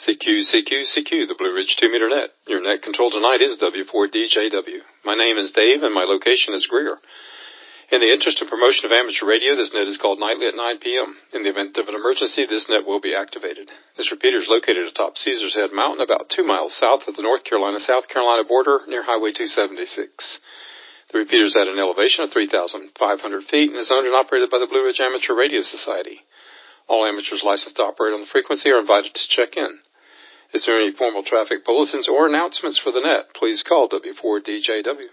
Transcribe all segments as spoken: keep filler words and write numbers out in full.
C Q, C Q, C Q, the Blue Ridge two meter net. Your net control tonight is W four D J W. My name is Dave and my location is Greer. In the interest of promotion of amateur radio, this net is called nightly at nine p.m. In the event of an emergency, this net will be activated. This repeater is located atop Caesar's Head Mountain, about two miles south of the North Carolina-South Carolina border near Highway two seventy-six. The repeater is at an elevation of three thousand five hundred feet and is owned and operated by the Blue Ridge Amateur Radio Society. All amateurs licensed to operate on the frequency are invited to check in. Is there any formal traffic bulletins or announcements for the net? Please call W four D J W.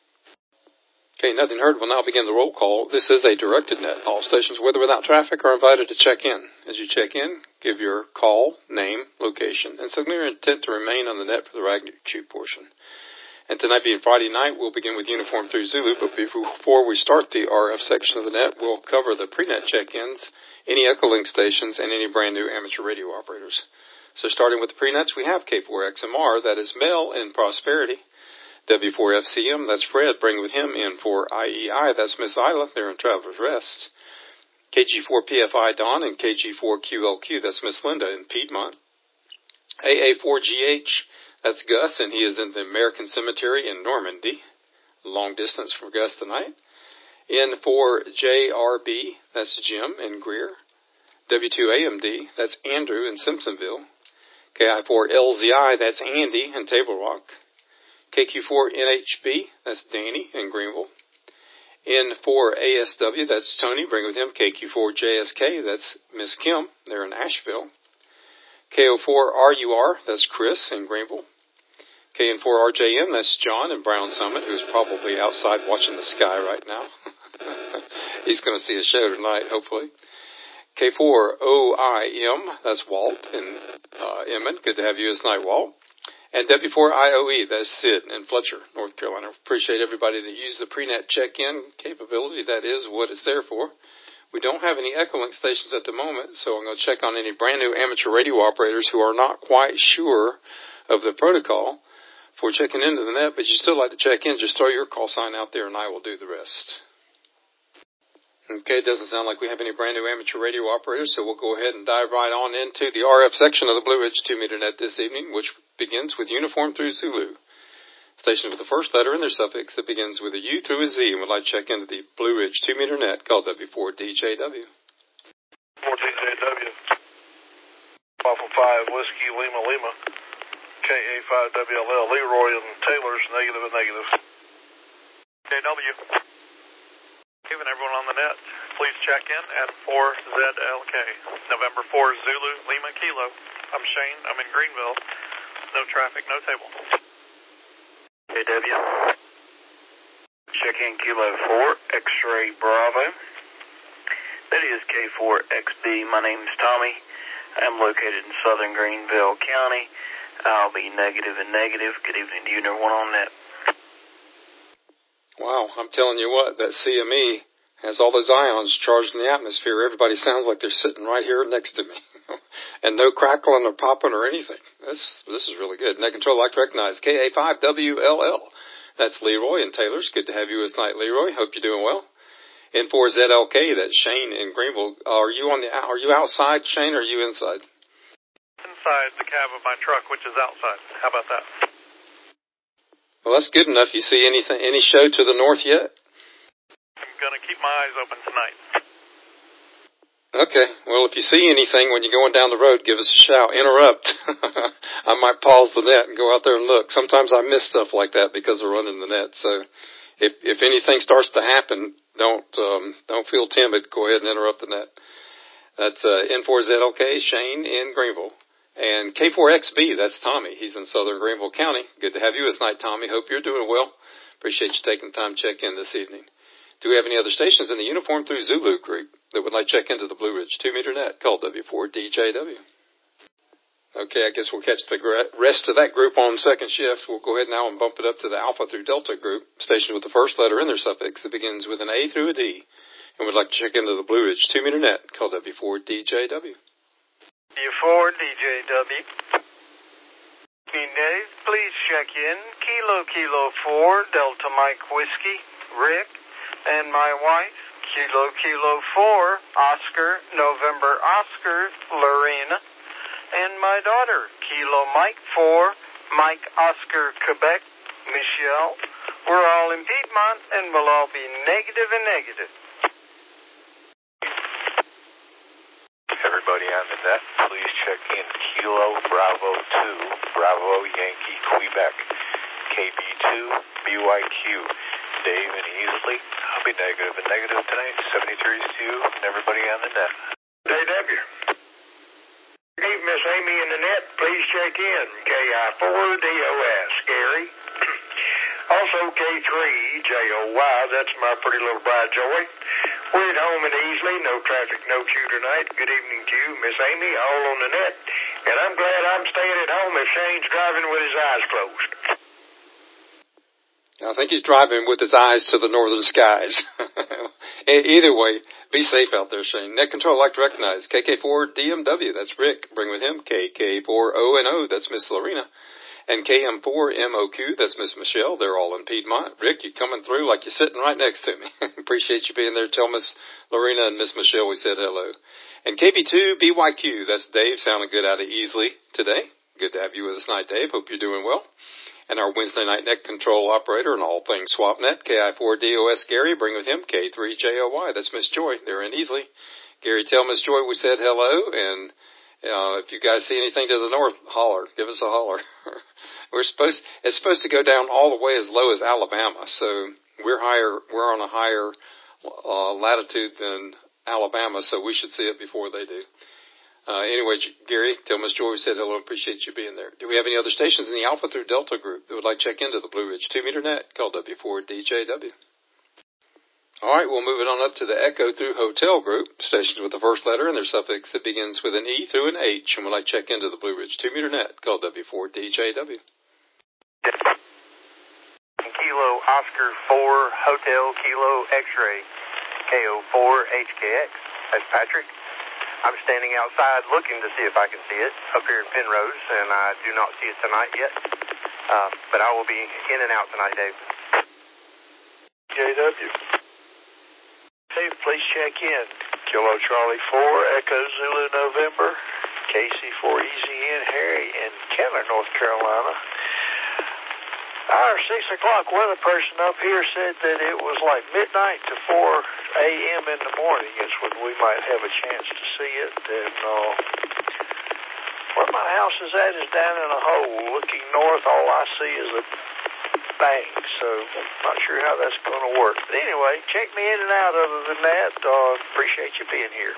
Okay, nothing heard. We'll now begin the roll call. This is a directed net. All stations, with or without traffic, are invited to check in. As you check in, give your call, name, location, and signal your intent to remain on the net for the Ragnarok portion. And tonight being Friday night, we'll begin with Uniform through Zulu, but before we start the R F section of the net, we'll cover the pre-net check-ins, any Echolink stations, and any brand new amateur radio operators. So starting with the pre-nets, we have K four X M R, that is Mel in Prosperity. W four F C M, that's Fred, bring with him in for I E I, that's Miss Isla, they're in Traveler's Rest. K G four P F I Don and K G four Q L Q, that's Miss Linda in Piedmont. A A four G H, that's Gus, and he is in the American Cemetery in Normandy. Long distance for Gus tonight. N four J R B, that's Jim in Greer. W two A M D, that's Andrew in Simpsonville. K I four L Z I, that's Andy in Table Rock. K Q four N H B, that's Danny in Greenville. N four A S W, that's Tony, bring with him. K Q four J S K, that's Miss Kim, they're in Asheville. K O four R U R, that's Chris in Greenville. K N four R J M, that's John in Brown Summit, who's probably outside watching the sky right now. He's going to see a show tonight, hopefully. K four O I M, that's Walt in uh, Emmett. Good to have you tonight, Walt. And W four I O E, that's Sid in Fletcher, North Carolina. Appreciate everybody that used the pre-net check-in capability. That is what it's there for. We don't have any Echolink stations at the moment, so I'm going to check on any brand new amateur radio operators who are not quite sure of the protocol for checking into the net, but you still like to check in. Just throw your call sign out there and I will do the rest. Okay, it doesn't sound like we have any brand new amateur radio operators, so we'll go ahead and dive right on into the R F section of the Blue Ridge two meter net this evening, which begins with Uniform through Zulu. Station with the first letter in their suffix that begins with a U through a Z and would like to check into the Blue Ridge two meter net called W four D J W. four D J W. Alpha five Whiskey Lima Lima. K A five W L L. Leroy and Taylor's negative and negative. J W. Even everyone on the net, please check in at four Z L K. November four Zulu Lima Kilo. I'm Shane. I'm in Greenville. No traffic, no table. J W. Check in Kilo four X-ray Bravo. That is K four X B. My name's Tommy. I'm located in southern Greenville County. I'll be negative and negative. Good evening to you and everyone on net. Wow, I'm telling you what, that C M E has all those ions charged in the atmosphere. Everybody sounds like they're sitting right here next to me. And no crackling or popping or anything. This this is really good. Net control, like to recognize K A five W L L. That's Leroy and Taylor's. Good to have you this night, Leroy. Hope you're doing well. N four Z L K, that's Shane in Greenville. Are you on the? Are you outside, Shane, or are you inside? Inside the cab of my truck, which is outside. How about that? Well, that's good enough. You see anything, any show to the north yet? I'm going to keep my eyes open tonight. Okay. Well, if you see anything when you're going down the road, give us a shout. Interrupt. I might pause the net and go out there and look. Sometimes I miss stuff like that because of running the net. So if if anything starts to happen, don't um, don't feel timid. Go ahead and interrupt the net. That's uh, N four Z L K, Shane in Greenville. And K four X B, that's Tommy. He's in southern Greenville County. Good to have you this night, Tommy. Hope you're doing well. Appreciate you taking the time to check in this evening. Do we have any other stations in the Uniform through Zulu group that would like to check into the Blue Ridge two meter net called W four D J W? Okay, I guess we'll catch the rest of that group on second shift. We'll go ahead now and bump it up to the Alpha through Delta group, stations with the first letter in their suffix that begins with an A through a D, and would like to check into the Blue Ridge two meter net called W four D J W. W four D J W. Dave, please check in. Kilo Kilo four Delta Mike Whiskey, Rick, and my wife. Kilo Kilo four Oscar November Oscar Lorena. and my daughter, Kilo Mike four, Mike Oscar Quebec, Michelle. We're all in Piedmont, and we'll all be negative and negative. Everybody on the net, please check in Kilo Bravo two, Bravo Yankee Quebec, K B two, B Y Q, Dave and Easley. I'll be negative and negative tonight, seventy-three to you, and everybody on the net. J W. Dave, Miss Amy in the net, please check in K I four D O S, Gary. Also K three J O Y, that's my pretty little bride Joy. We're at home and Easley, no traffic, no queue tonight. Good evening to you, Miss Amy, all on the net. And I'm glad I'm staying at home if Shane's driving with his eyes closed. I think he's driving with his eyes to the northern skies. Either way, be safe out there, Shane. Net Control, I'd like to recognize K K four D M W, that's Rick. Bring with him K K four O N O, that's Miss Lorena. And K M four M O Q, that's Miss Michelle. They're all in Piedmont. Rick, you're coming through like you're sitting right next to me. Appreciate you being there. Tell Miss Lorena and Miss Michelle we said hello. And K B two B Y Q, that's Dave, sounding good out of Easley today. Good to have you with us tonight, Dave. Hope you're doing well. And our Wednesday night net control operator and all things SwapNet, K I four D O S Gary. Bring with him K three J O Y. That's Miss Joy. They're in Easley. Gary, tell Miss Joy we said hello. And uh, if you guys see anything to the north, holler. Give us a holler. We're supposed, it's supposed to go down all the way as low as Alabama. So we're higher, we're on a higher uh, latitude than Alabama, so we should see it before they do. Uh, anyway, Gary, tell Miss Joy we said hello. Appreciate you being there. Do we have any other stations in the Alpha through Delta group that would like to check into the Blue Ridge two meter net? Call W four D J W. All right, we'll move it on up to the Echo through Hotel group, stations with the first letter and their suffix that begins with an E through an H, and would like to check into the Blue Ridge two meter net. Call W four D J W. Kilo Oscar four, Hotel Kilo X-Ray, K O four H K X. That's Patrick. I'm standing outside looking to see if I can see it up here in Penrose, and I do not see it tonight yet. Uh, but I will be in and out tonight, Dave. J W. Dave, please check in. Kilo Charlie four, Echo Zulu November, K C four Easy in Harry in Keller, North Carolina. Our six o'clock weather person up here said that it was like midnight to four a.m. in the morning is when we might have a chance to see it. And uh, where my house is at is down in a hole. Looking north, all I see is a bank. So not sure how that's going to work. But anyway, check me in and out other than that. Uh, appreciate you being here.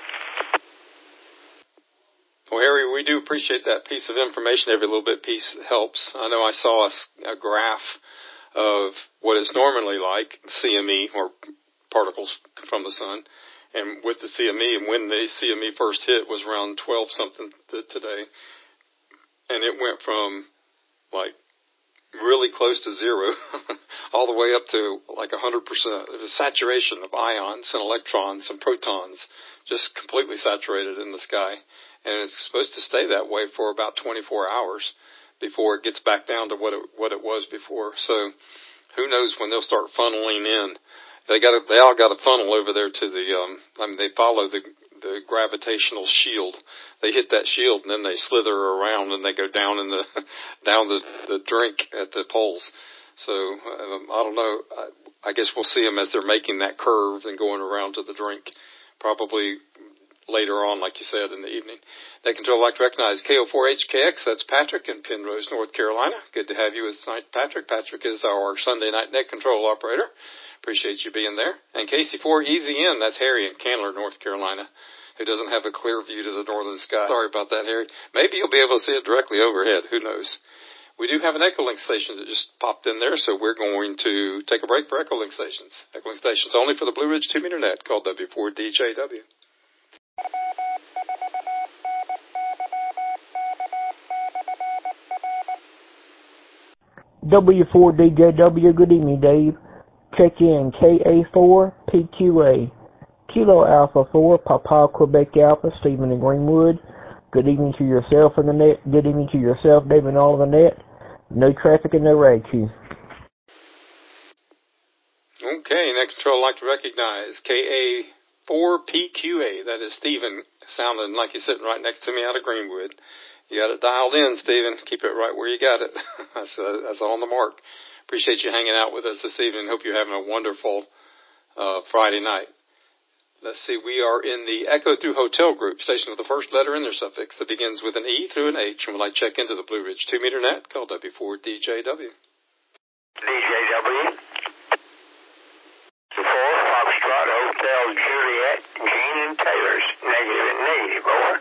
Well, Harry, we do appreciate that piece of information. Every little bit piece helps. I know I saw a, a graph of what it's normally like, C M E, or particles from the sun, and with the C M E, and when the C M E first hit was around twelve something today, and it went from like really close to zero all the way up to like one hundred percent. It was saturation of ions and electrons and protons, just completely saturated in the sky. And it's supposed to stay that way for about twenty-four hours before it gets back down to what it, what it was before. So who knows when they'll start funneling in. They got a, they all got a funnel over there to the, um, I mean, they follow the, the gravitational shield. They hit that shield and then they slither around and they go down in the, down the, the drink at the poles. So, um, I don't know. I, I guess we'll see them as they're making that curve and going around to the drink. Probably later on, like you said, in the evening. Net Control, I'd like to recognize K O four H K X. That's Patrick in Penrose, North Carolina. Good to have you with us tonight, Patrick. Patrick is our Sunday night Net Control operator. Appreciate you being there. And K C four Easy In, that's Harry in Candler, North Carolina, who doesn't have a clear view to the northern sky. Sorry about that, Harry. Maybe you'll be able to see it directly overhead. Who knows? We do have an Echolink station that just popped in there, so we're going to take a break for Echolink stations. Echolink stations only for the Blue Ridge two meter net, called W four D J W. W four D J W, good evening, Dave. Check in K A four P Q A. Kilo Alpha four, Papa Quebec Alpha, Stephen in Greenwood. Good evening to yourself and the net. Good evening to yourself, Dave, and all of the net. No traffic and no rag queue. Okay, Net Control, I'd like to recognize K A four P Q A. That is Stephen, sounding like he's sitting right next to me out of Greenwood. You got it dialed in, Stephen. Keep it right where you got it. that's, uh, that's on the mark. Appreciate you hanging out with us this evening. Hope you're having a wonderful uh, Friday night. Let's see, we are in the Echo Through Hotel group, stations with the first letter in their suffix that begins with an E through an H, and we'll like check into the Blue Ridge two meter net, call W four D J W. D J W. four, Foxtrot, Hotel, Juliet, Jean and Taylor's, negative and negative, over.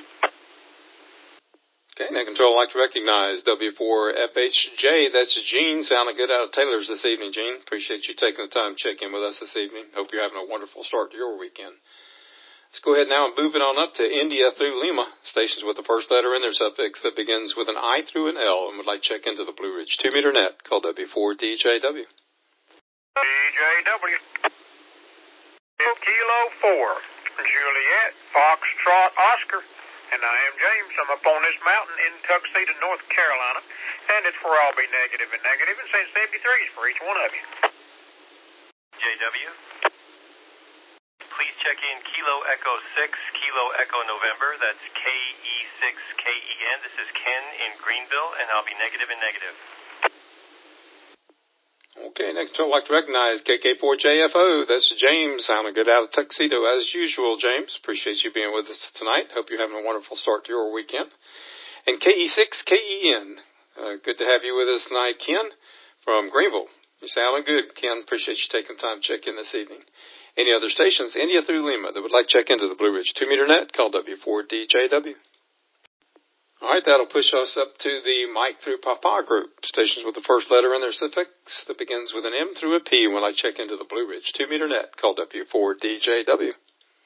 Okay, net control, I'd like to recognize W four F H J. That's Gene, sounding good out of Taylor's this evening, Gene. Appreciate you taking the time to check in with us this evening. Hope you're having a wonderful start to your weekend. Let's go ahead now and move it on up to India through Lima, stations with the first letter in their suffix that begins with an I through an L, and would like to check into the Blue Ridge two meter net, called W four D J W. D J W. Kilo four, Juliet, Foxtrot, Oscar. And I am James. I'm up on this mountain in Tuxedo, North Carolina, and it's where I'll be negative and negative and send seventy-threes for each one of you. J W, please check in Kilo Echo six, Kilo Echo November. That's K E six K E N. This is Ken in Greenville, and I'll be negative and negative. Okay, next I'd like to recognize K K four J F O. That's James, sounding good out of Tuxedo as usual, James. Appreciate you being with us tonight. Hope you're having a wonderful start to your weekend. And K E six K E N, uh, good to have you with us tonight, Ken, from Greenville. You're sounding good, Ken. Appreciate you taking time to check in this evening. Any other stations, India through Lima, that would like to check into the Blue Ridge two meter net, call W four D J W. All right, that'll push us up to the Mike through Papa group, stations with the first letter in their suffix that begins with an M through a P when I check into the Blue Ridge two meter net, called W four D J W. D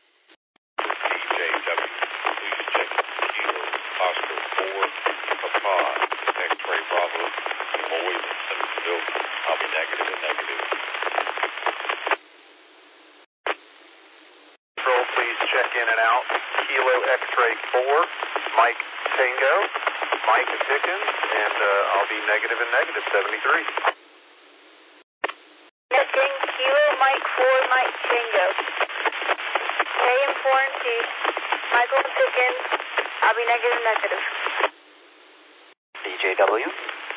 J W, please check Kilo Oscar four, Papa, X-ray Bravo, Lloyd, Simpsonville. I'll be negative and negative. Control, please check in and out. Kilo X-ray four, Mike Tango, Mike Pickens, and uh, I'll be negative and negative, seventy-three. Checking Kilo Mike four, Mike Tango. K M four and T, Michael Pickens, I'll be negative negative. D J W.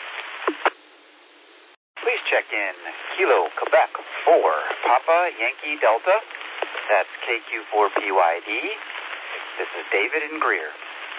Please check in Kilo Quebec four, Papa Yankee Delta. That's K Q four P Y D. This is David in Greer.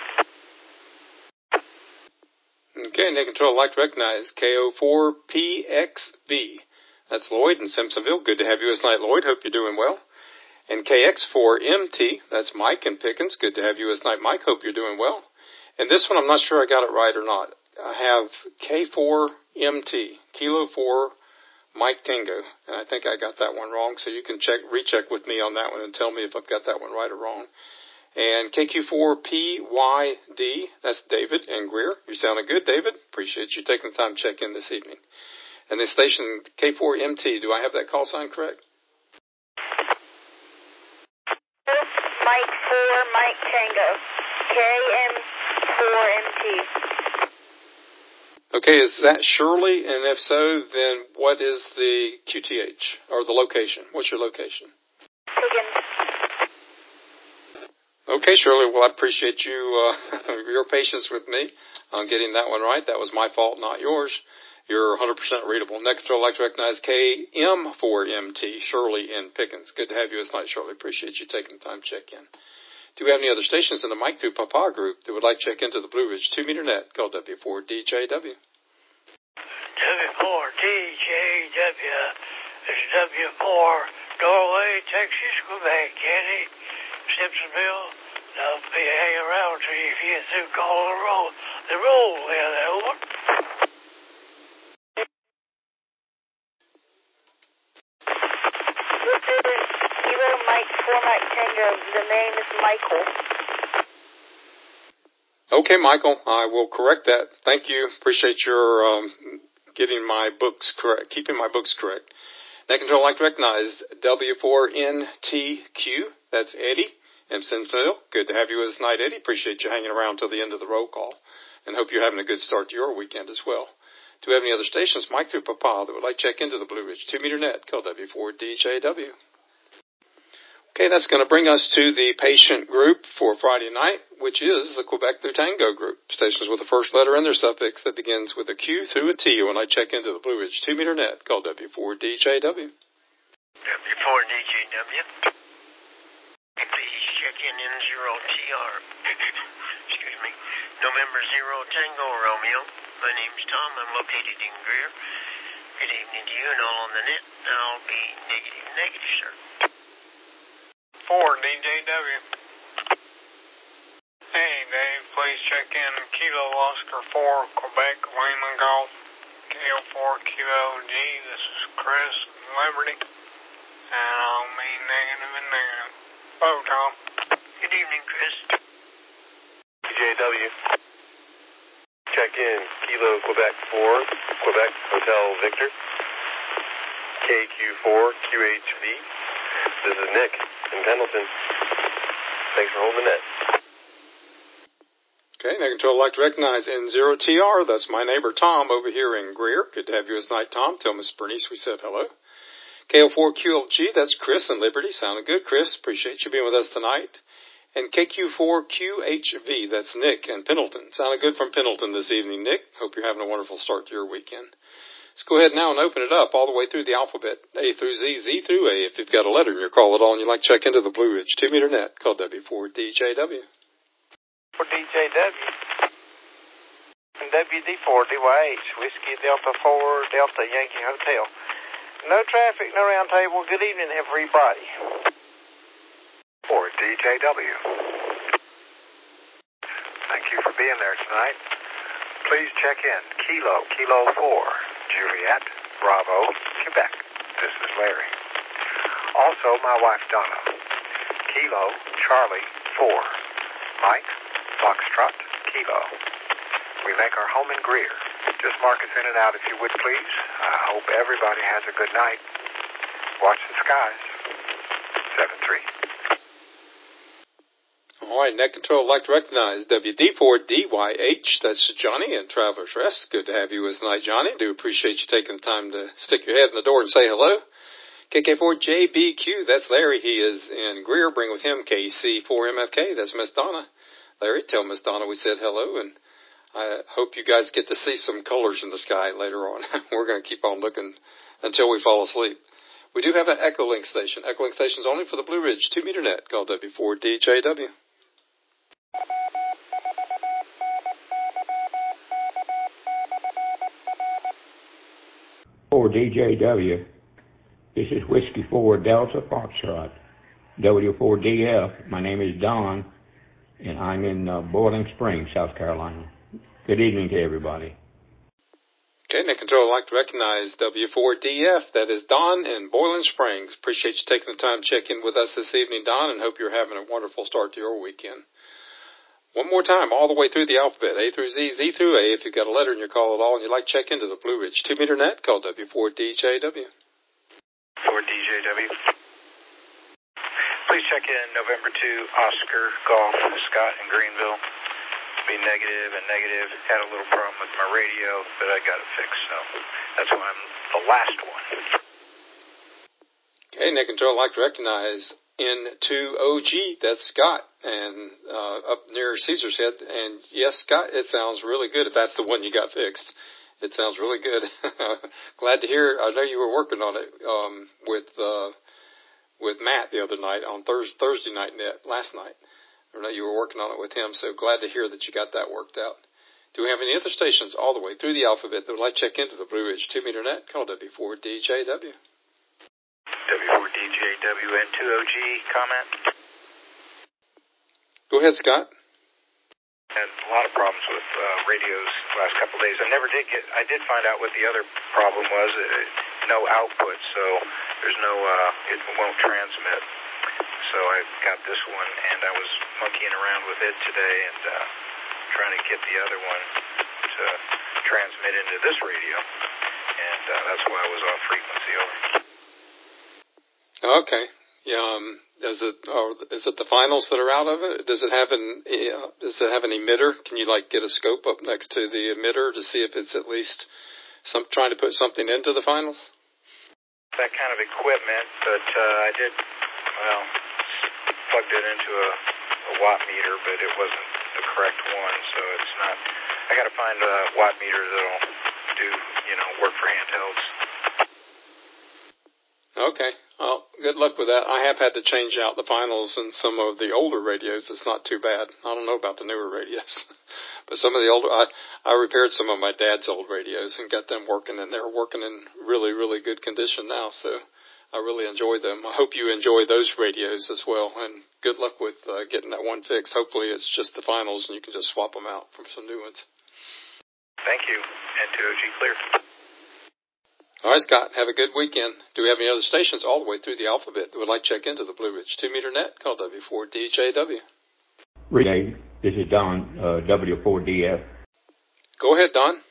Okay, net control, I'd like to recognize K O four P X V. That's Lloyd in Simpsonville. Good to have you this night, Lloyd. Hope you're doing well. And K X four M T, that's Mike in Pickens. Good to have you this night, Mike. Hope you're doing well. And this one, I'm not sure I got it right or not. I have K four M T, Kilo four, Mike Tango. And I think I got that one wrong, so you can check, recheck with me on that one and tell me if I've got that one right or wrong. And K Q four P Y D, that's David and Greer. You're sounding good, David. Appreciate you taking the time to check in this evening. And the station K four M T, do I have that call sign correct? Mike four, Mike Tango. K M four M T. Okay, is that Shirley? And if so, then what is the Q T H, or the location? What's your location? Pickens. Okay, Shirley, well, I appreciate you, uh, your patience with me on getting that one right. That was my fault, not yours. You're one hundred percent readable. Next, I'd like to recognize K M four M T, Shirley in Pickens. Good to have you this night, Shirley. Appreciate you taking the time to check in. Do we have any other stations in the Mike through Papa group that would like to check into the Blue Ridge two meter net, called W four D J W? W four D J W. It's W four, Norway, Texas, Quebec, Kenny, Simpsonville. I'll be hanging around till you get through calling the roll. The roll, yeah, over. This is Kilo Mike four, Mike Tango. The name is Michael. Okay, Michael, I will correct that. Thank you. Appreciate your um, getting my books correct, keeping my books correct. Next, I'd like to recognize W four N T Q. That's Eddie in Simpsonville. Good to have you with us tonight, Eddie. Appreciate you hanging around till the end of the roll call, and hope you're having a good start to your weekend as well. Do we have any other stations, Mike through Papa, that would like to check into the Blue Ridge two meter net, called W four D J W? Okay, that's going to bring us to the patient group for Friday night, which is the Quebec Blue Tango group. Stations with the first letter in their suffix that begins with a Q through a T when I check into the Blue Ridge two meter net, called W four D J W. W four D J W. Please check in N zero T R. Excuse me. November zero Tango Romeo. My name's Tom. I'm located in Greer. Good evening to you and all on the net. I'll be negative, negative, sir. four D J W. Hey, Dave, please check in Kilo Oscar four, Quebec, Lima Golf, K O four Q O G. This is Chris, Liberty, and I'll be negative and negative. Oh, Tom. Good evening, Chris. D J W. Check in Kilo Quebec four, Quebec Hotel Victor, K Q four Q H V. This is Nick in Pendleton. Thanks for holding the net. Okay, Net Control would like to recognize N zero T R. That's my neighbor Tom over here in Greer. Good to have you as night, Tom. Tell Miss Bernice we said hello. K O four Q L G, that's Chris in Liberty. Sounded good, Chris. Appreciate you being with us tonight. And K Q four Q H V, that's Nick in Pendleton. Sounded good from Pendleton this evening, Nick. Hope you're having a wonderful start to your weekend. Let's go ahead now and open it up all the way through the alphabet, A through Z, Z through A. If you've got a letter in your call at all and you'd like to check into the Blue Ridge two meter net, call W four D J W. For D J W. And W D four D Y H, Whiskey Delta four, Delta Yankee Hotel. No traffic, no round table. Good evening, everybody. For D J W. Thank you for being there tonight. Please check in Kilo, Kilo four, Juliet, Bravo, Quebec. This is Larry. Also, my wife Donna. Kilo, Charlie, four. Mike, Foxtrot, Kilo. We make our home in Greer. Just mark us in and out if you would, please. I hope everybody has a good night. Watch the skies. seven three. All right, Net Control would like to recognize W D four D Y H. That's Johnny in Traveler's Rest. Good to have you with us tonight, Johnny. Do appreciate you taking the time to stick your head in the door and say hello. K K four J B Q, that's Larry. He is in Greer. Bring with him K C four M F K. That's Miss Donna. Larry, tell Miss Donna we said hello, and I hope you guys get to see some colors in the sky later on. We're going to keep on looking until we fall asleep. We do have an Echolink station. Echolink station is only for the Blue Ridge two meter net, called W four D J W. four D J W. This is Whiskey four Delta Foxtrot. W four D F. My name is Don, and I'm in uh, Boiling Springs, South Carolina. Good evening to everybody. Okay, Net Control would like to recognize W four D F. That is Don in Boiling Springs. Appreciate you taking the time to check in with us this evening, Don, and hope you're having a wonderful start to your weekend. One more time, all the way through the alphabet, A through Z, Z through A. If you've got a letter in your call at all and you'd like to check into the Blue Ridge two meter net, call W four D J W. For D J W. Please check in November two, Oscar Golf, Scott in Greenville. Be negative and negative. Had a little problem with my radio, but I got it fixed, so that's why I'm the last one. Okay, Net Control would like to recognize N two O G, that's Scott, and uh, up near Caesar's Head. And yes, Scott, it sounds really good if that's the one you got fixed. It sounds really good. Glad to hear. I know you were working on it um, with uh, with Matt the other night on Thursday, Thursday night net last night. I know you were working on it with him, so glad to hear that you got that worked out. Do we have any other stations all the way through the alphabet that would like to check into the Blue Ridge two meter net? Call W four D J W. W four D J W N two O G comment. Go ahead, Scott. Had a lot of problems with uh, radios the last couple of days. I never did get, I did find out what the other problem was. Uh, no output, so there's no, uh, it won't transmit. So I got this one, and I was monkeying around with it today and uh, trying to get the other one to transmit into this radio. And uh, that's why I was off frequency over. Okay. Yeah. Um, is it or is it the finals that are out of it? Does it have an uh, does it have an emitter? Can you like get a scope up next to the emitter to see if it's at least some trying to put something into the finals? That kind of equipment, but uh, I did. Well, plugged it into a, a watt meter, but it wasn't the correct one, so it's not. I got to find a watt meter that'll do, you know, work for handhelds. Okay. Well, good luck with that. I have had to change out the finals in some of the older radios. It's not too bad. I don't know about the newer radios. But some of the older, I, I repaired some of my dad's old radios and got them working, and they're working in really, really good condition now. So I really enjoyed them. I hope you enjoy those radios as well, and good luck with uh, getting that one fixed. Hopefully it's just the finals, and you can just swap them out for some new ones. Thank you, and two O G clear. All right, Scott, have a good weekend. Do we have any other stations all the way through the alphabet that would like to check into the Blue Ridge two meter net? Call W four D J W. Renee, this is Don, uh, W four D F. Go ahead, Don.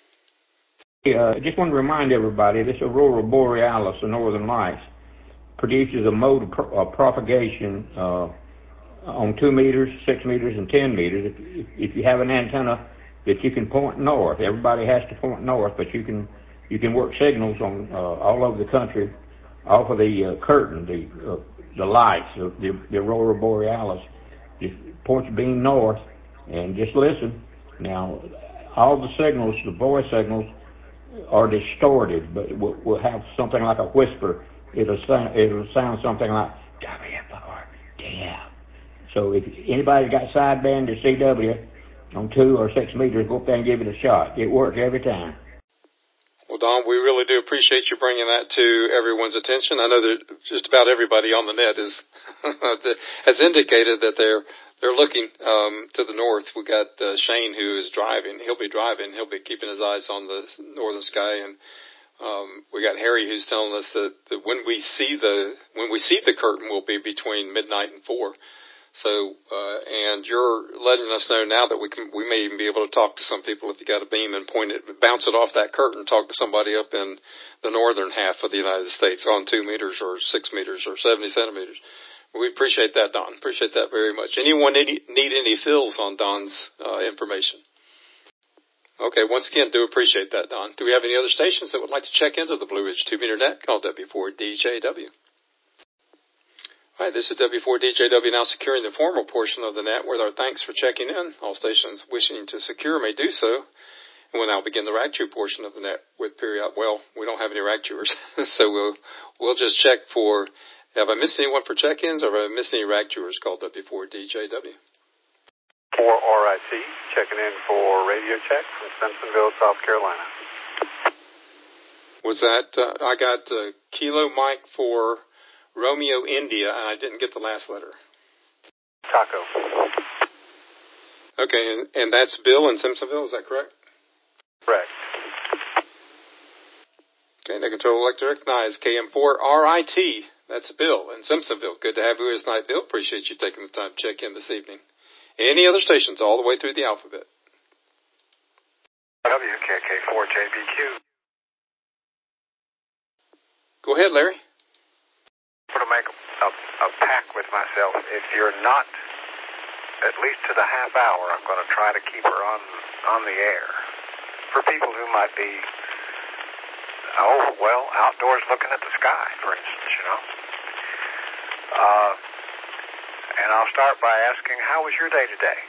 I uh, just want to remind everybody, this Aurora Borealis, the Northern Lights, produces a mode of pro- uh, propagation uh, on two meters, six meters, and ten meters. If, if you have an antenna that you can point north, everybody has to point north, but you can you can work signals on uh, all over the country off of the uh, curtain, the uh, the lights, the, the, the Aurora Borealis. Just point your beam north and just listen. Now, all the signals, the voice signals, are distorted, but we'll, we'll have something like a whisper. It'll sound, it'll sound something like W four D F. So if anybody got sideband or C W on two or six meters, go up there and give it a shot. It works every time. Well, Don, we really do appreciate you bringing that to everyone's attention. I know that just about everybody on the net is has indicated that they're they're looking um, to the north. We got uh, Shane who is driving. He'll be driving. He'll be keeping his eyes on the northern sky, and um, we got Harry who's telling us that, that when we see the when we see the curtain will be between midnight and four. So, uh, and you're letting us know now that we can, we may even be able to talk to some people if you got a beam and point it, bounce it off that curtain, talk to somebody up in the northern half of the United States on two meters or six meters or seventy centimeters. We appreciate that, Don. Appreciate that very much. Anyone need, need any fills on Don's uh, information? Okay, once again, do appreciate that, Don. Do we have any other stations that would like to check into the Blue Ridge two meter net? Call W four D J W. Hi, this is W four D J W now securing the formal portion of the net with our thanks for checking in. All stations wishing to secure may do so. And we'll now begin the RAGChew portion of the net with period. Well, we don't have any RAGChewers, so we'll we'll just check for, have I missed anyone for check-ins or have I missed any RAGChewers called W four D J W? four R I C, checking in for radio check from Simpsonville, South Carolina. Was that, uh, I got uh, Kilo Mike for Romeo India, and I didn't get the last letter. Taco. Okay, and, and that's Bill in Simpsonville, is that correct? Correct. Okay, Net Control Elect to recognize K M four R I T. That's Bill in Simpsonville. Good to have you here tonight, Bill. Appreciate you taking the time to check in this evening. Any other stations all the way through the alphabet? W K K four J B Q. Go ahead, Larry. To make a, a pact with myself, if you're not at least to the half hour, I'm going to try to keep her on on the air. For people who might be, oh, well, outdoors looking at the sky, for instance, you know. Uh, and I'll start by asking, how was your day today?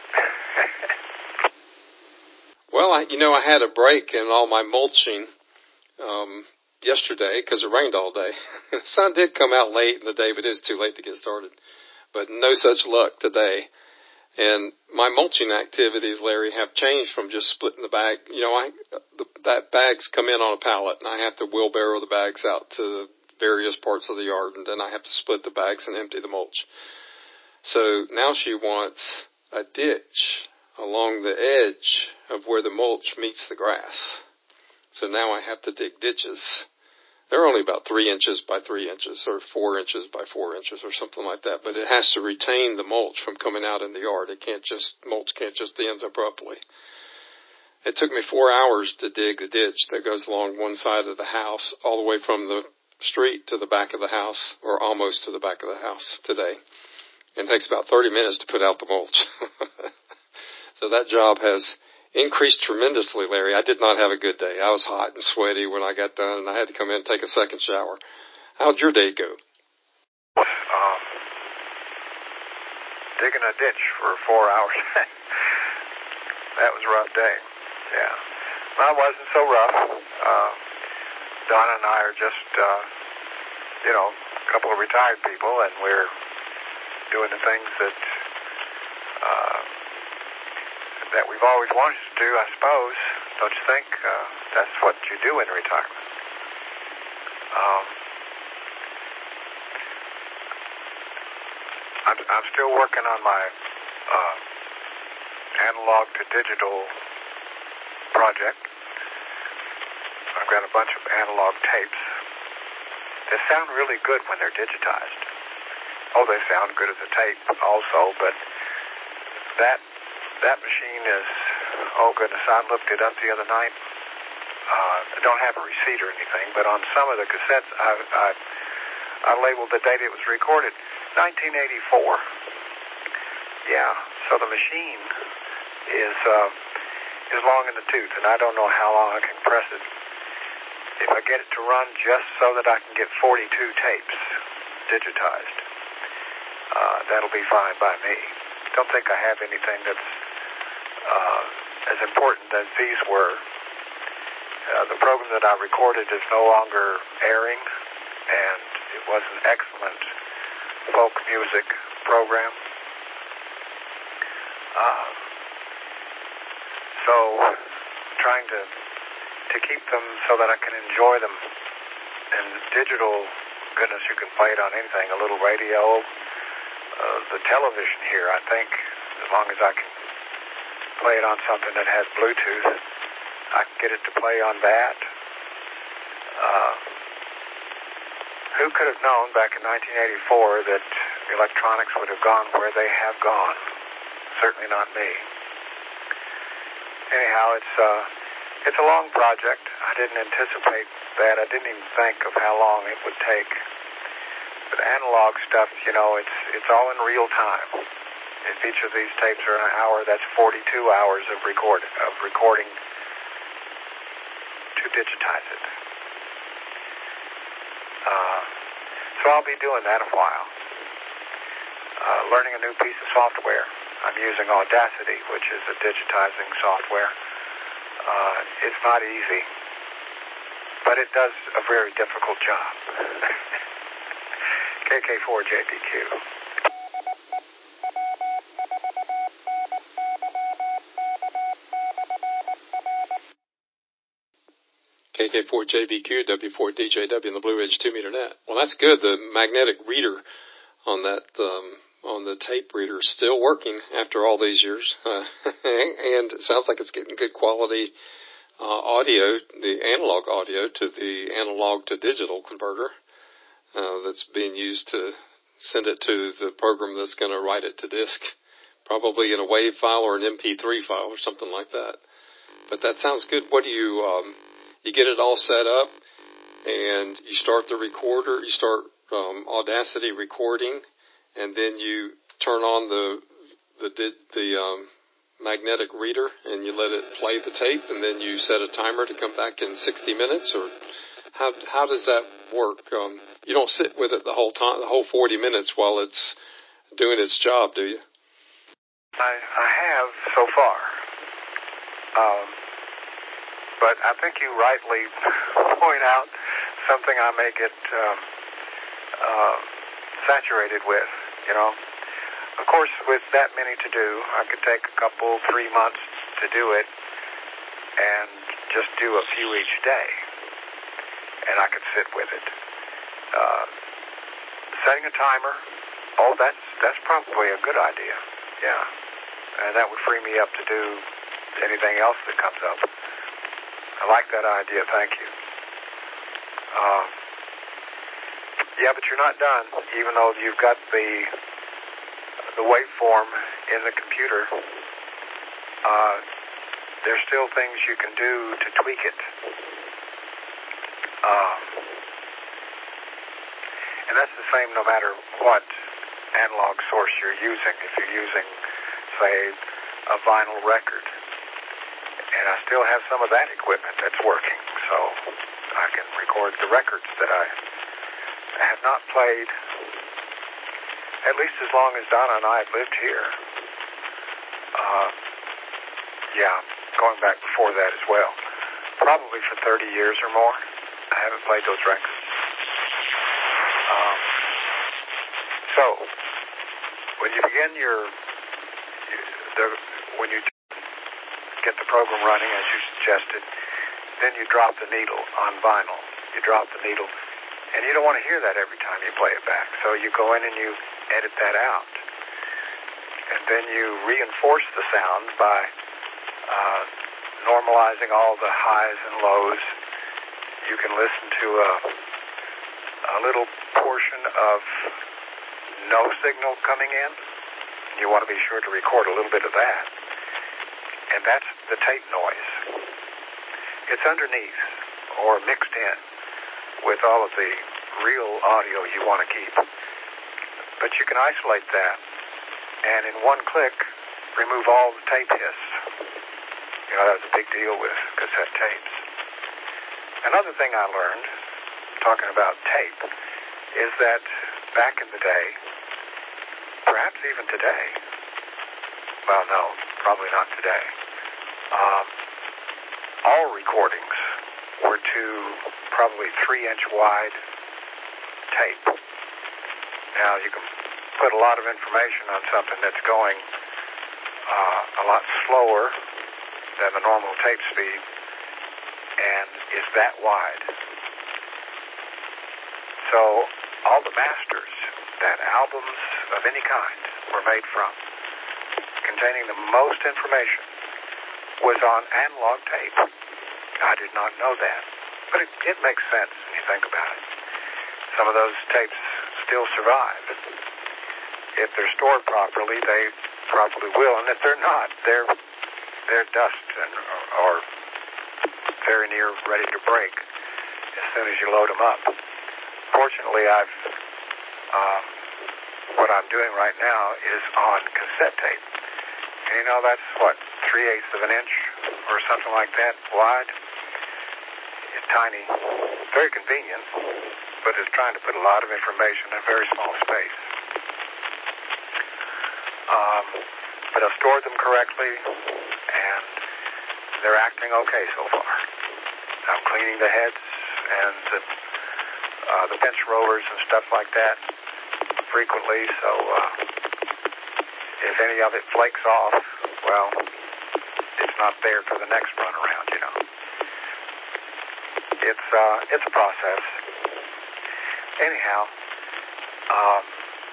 Well, I, you know, I had a break in all my mulching um, yesterday because it rained all day. The sun did come out late in the day, but it was too late to get started. But no such luck today. And my mulching activities, Larry, have changed from just splitting the bag. You know, I the, that bags come in on a pallet, and I have to wheelbarrow the bags out to the various parts of the yard, and then I have to split the bags and empty the mulch. So now she wants a ditch along the edge of where the mulch meets the grass. So now I have to dig ditches. They're only about three inches by three inches or four inches by four inches or something like that. But it has to retain the mulch from coming out in the yard. It can't just, mulch can't just end abruptly. It took me four hours to dig the ditch that goes along one side of the house, all the way from the street to the back of the house, or almost to the back of the house today. And it takes about thirty minutes to put out the mulch. So that job has increased tremendously, Larry. I did not have a good day. I was hot and sweaty when I got done, and I had to come in and take a second shower. How'd your day go? Um, digging a ditch for four hours. That was a rough day. Yeah. Mine wasn't so rough. Uh, Donna and I are just, uh, you know, a couple of retired people, and we're doing the things that uh, that we've always wanted to do, I suppose. Don't you think? Uh, that's what you do in retirement. Um, I'm, I'm still working on my uh, analog to digital project. I've got a bunch of analog tapes. They sound really good when they're digitized. Oh, they sound good as a tape also, but that that machine is, oh goodness, I looked it up the other night. Uh, I don't have a receipt or anything, but on some of the cassettes, I, I, I labeled the date it was recorded, nineteen eighty-four. Yeah, so the machine is uh, is long in the tooth, and I don't know how long I can press it. If I get it to run just so that I can get forty-two tapes digitized, uh, that'll be fine by me. Don't think I have anything that's uh, as important as these were. Uh, the program that I recorded is no longer airing, and it was an excellent folk music program. Uh, so, trying to to keep them so that I can enjoy them. And digital, goodness, you can play it on anything, a little radio, uh, the television here, I think, as long as I can play it on something that has Bluetooth, I can get it to play on that. Uh, who could have known back in nineteen eighty-four that electronics would have gone where they have gone? Certainly not me. Anyhow, it's uh, it's a long project. I didn't anticipate that. I didn't even think of how long it would take. But analog stuff, you know, it's it's all in real time. If each of these tapes are an hour, that's forty-two hours of record of recording to digitize it. Uh, so I'll be doing that a while. Uh, learning a new piece of software. I'm using Audacity, which is a digitizing software. Uh, it's not easy, but it does a very difficult job. K K four J B Q. K K four J B Q, W four D J W, and the Blue Ridge two meter net. Well, that's good. The magnetic reader on that um, on the tape reader is still working after all these years, uh, and it sounds like it's getting good quality uh, audio, the analog audio to the analog to digital converter uh, that's being used to send it to the program that's going to write it to disk, probably in a WAV file or an M P three file or something like that. But that sounds good. What do you, um, you get it all set up and you start the recorder, you start um, Audacity recording, and then you turn on the the the um, magnetic reader and you let it play the tape, and then you set a timer to come back in sixty minutes, or how how does that work? Um, you don't sit with it the whole time, the whole forty minutes while it's doing its job, do you? I I have so far, um, but I think you rightly point out something I may get um, uh, saturated with. You know, of course, with that many to do, I could take a couple, three months to do it, and just do a few each day, and I could sit with it. Uh, setting a timer, oh, that's that's probably a good idea. Yeah, and that would free me up to do anything else that comes up. I like that idea. Thank you. Uh, Yeah, but you're not done, even though you've got the the waveform in the computer. Uh, there's still things you can do to tweak it. Um, and that's the same no matter what analog source you're using. If you're using, say, a vinyl record. And I still have some of that equipment that's working, so I can record the records that I I have not played at least as long as Donna and I have lived here. Uh, yeah, going back before that as well. Probably for thirty years or more. I haven't played those records. Um, so, when you begin your, you, the, when you get the program running as you suggested, then you drop the needle on vinyl. You drop the needle, and you don't want to hear that every time you play it back. So you go in and you edit that out. And then you reinforce the sound by uh, normalizing all the highs and lows. You can listen to a, a little portion of no signal coming in. You want to be sure to record a little bit of that. And that's the tape noise. It's underneath or mixed in with all of the real audio you want to keep. But you can isolate that and in one click remove all the tape hiss. You know, that was a big deal with cassette tapes. Another thing I learned, talking about tape, is that back in the day, perhaps even today, well, no, probably not today, um, all recordings were to probably three-inch wide tape. Now, you can put a lot of information on something that's going uh, a lot slower than the normal tape speed, and is that wide. So all the masters that albums of any kind were made from, containing the most information, was on analog tape. I did not know that, but it, it makes sense when you think about it. Some of those tapes still survive. If they're stored properly, they probably will, and if they're not, they're they're dust and, or very near ready to break as soon as you load them up. Fortunately, I've um, what I'm doing right now is on cassette tape. And you know, that's what, three-eighths of an inch or something like that wide. It's tiny, very convenient, but it's trying to put a lot of information in a very small space. Um, but I've stored them correctly, and they're acting okay so far. I'm cleaning the heads and the, uh, the bench rollers and stuff like that frequently, so uh, if any of it flakes off, well, it's not there for the next run around, you know. It's uh, it's a process. Anyhow, um,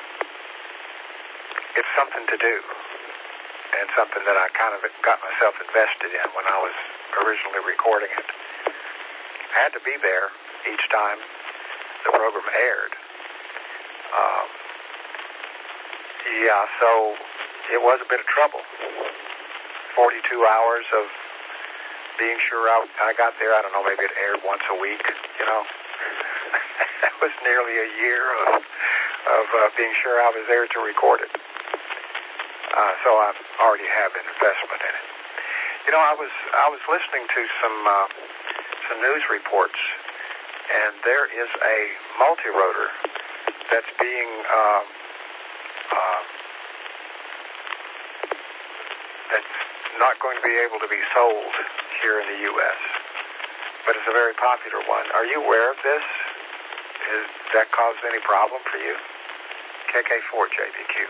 it's something to do, and something that I kind of got myself invested in when I was originally recording it. I had to be there each time the program aired. Um, yeah, so it was a bit of trouble. forty-two hours of being sure I, I got there. I don't know, maybe it aired once a week, you know. That was nearly a year of, of uh, being sure I was there to record it. Uh, so I already have an investment in it. You know, I was I was listening to some uh, some news reports, and there is a multi-rotor that's being uh, uh, that's not going to be able to be sold here in the U S, but it's a very popular one. Are you aware of this? Has that caused any problem for you? K K four J B Q.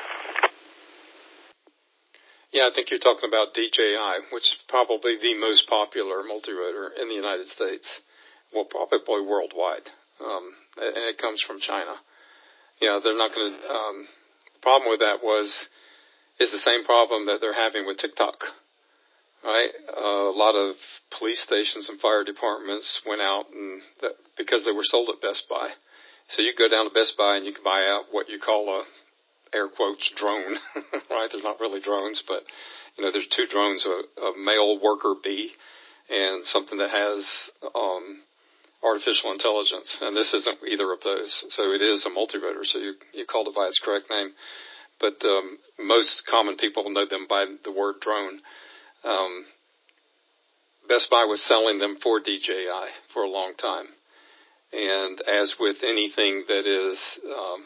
Yeah, I think you're talking about D J I, which is probably the most popular multi-rotor in the United States, well, probably worldwide, um, and it comes from China. You know, they're not going to, um, the problem with that was, is the same problem that they're having with TikTok, right? Uh, a lot of police stations and fire departments went out and that, because they were sold at Best Buy. So you go down to Best Buy and you can buy out what you call a, air quotes, drone, right? They're not really drones, but, you know, there's two drones, a, a male worker bee and something that has um, artificial intelligence, and this isn't either of those. So it is a multi-rotor, so you, you called it by its correct name. But um, most common people know them by the word drone. Um, Best Buy was selling them for D J I for a long time. And as with anything that is um,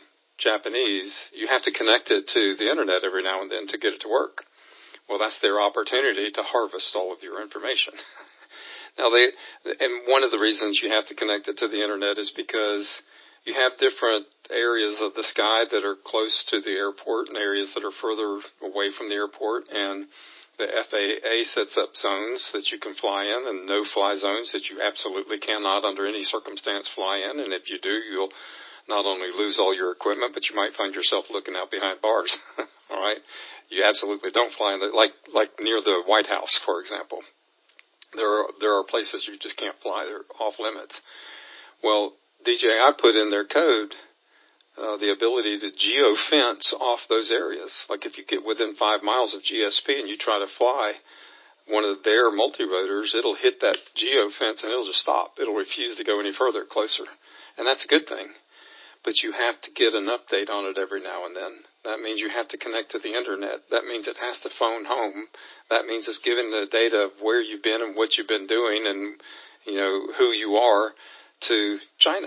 Japanese, you have to connect it to the internet every now and then to get it to work. Well, that's their opportunity to harvest all of your information. Now, they, and one of the reasons you have to connect it to the internet is because you have different areas of the sky that are close to the airport and areas that are further away from the airport, and the F A A sets up zones that you can fly in and no-fly zones that you absolutely cannot under any circumstance fly in, and if you do, you'll not only lose all your equipment, but you might find yourself looking out behind bars. All right? You absolutely don't fly in the, like like near the White House, for example. There are, there are places you just can't fly. They're off limits. Well, D J I put in their code uh, the ability to geo-fence off those areas. Like if you get within five miles of G S P and you try to fly one of their multi-rotors, it'll hit that geo-fence and it'll just stop. It'll refuse to go any further, closer. And that's a good thing. But you have to get an update on it every now and then. That means you have to connect to the internet. That means it has to phone home. That means it's giving the data of where you've been and what you've been doing and, you know, who you are to China.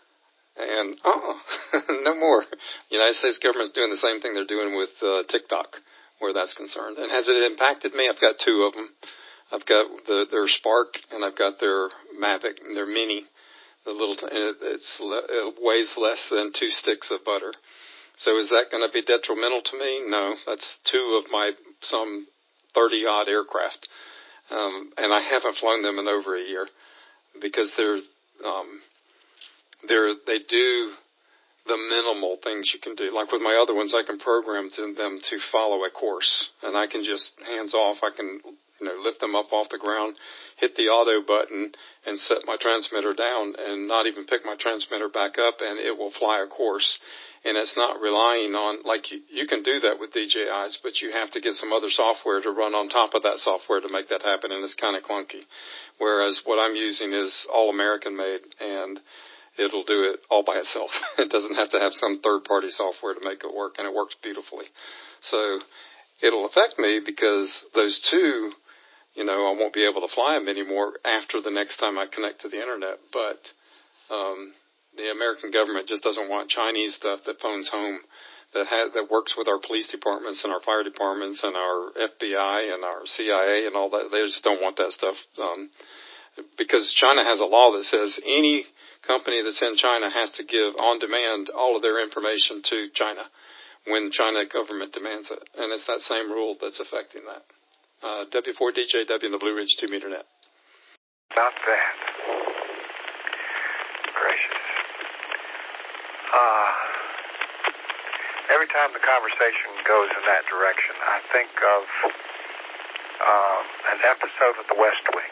And, uh-uh, no more. The United States government's doing the same thing they're doing with uh, TikTok, where that's concerned. And has it impacted me? I've got two of them. I've got the, their Spark, and I've got their Mavic, their Mini. The little, and it, it's, it weighs less than two sticks of butter. So is that going to be detrimental to me? No, that's two of my some thirty-odd aircraft, um, and I haven't flown them in over a year because they're um, they're they do the minimal things you can do. Like with my other ones, I can program to them to follow a course, and I can just hands off. I can you know lift them up off the ground, hit the auto button, and set my transmitter down, and not even pick my transmitter back up, and it will fly a course. And it's not relying on, like you, you can do that with D J Is, but you have to get some other software to run on top of that software to make that happen, and it's kind of clunky. Whereas what I'm using is all American made, and it'll do it all by itself. It doesn't have to have some third-party software to make it work, and it works beautifully. So it'll affect me because those two, you know, I won't be able to fly them anymore after the next time I connect to the internet, but um the American government just doesn't want Chinese stuff that phones home, that has, that works with our police departments and our fire departments and our F B I and our C I A and all that. They just don't want that stuff um, because China has a law that says any company that's in China has to give on demand all of their information to China when China government demands it. And it's that same rule that's affecting that. Uh, W four D J W in the Blue Ridge two meter net. Not bad. Gracious. Uh, every time the conversation goes in that direction, I think of um, an episode of The West Wing.